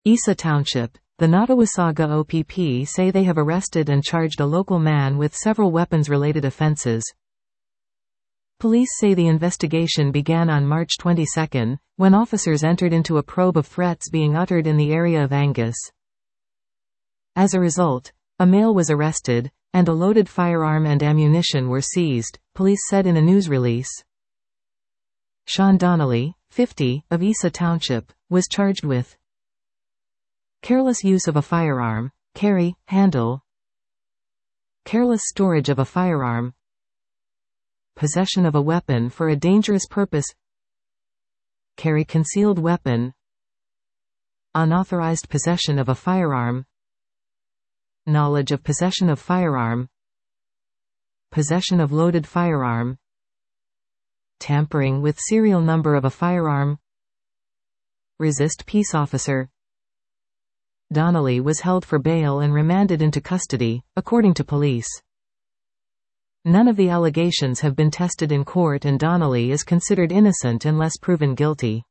Isa Township. The Nottawasaga OPP say they have arrested and charged a local man with several weapons-related offenses. Police say the investigation began on March 22, when officers entered into a probe of threats being uttered in the area of Angus. As a result, a male was arrested, and a loaded firearm and ammunition were seized, police said in a news release. Sean Donnelly, 50, of Isa Township, was charged with careless use of a firearm, carry, handle, careless storage of a firearm, possession of a weapon for a dangerous purpose, carry concealed weapon, unauthorized possession of a firearm, knowledge of possession of firearm, possession of loaded firearm, tampering with serial number of a firearm, resist peace officer. Donnelly was held for bail and remanded into custody, according to police. None of the allegations have been tested in court and Donnelly is considered innocent unless proven guilty.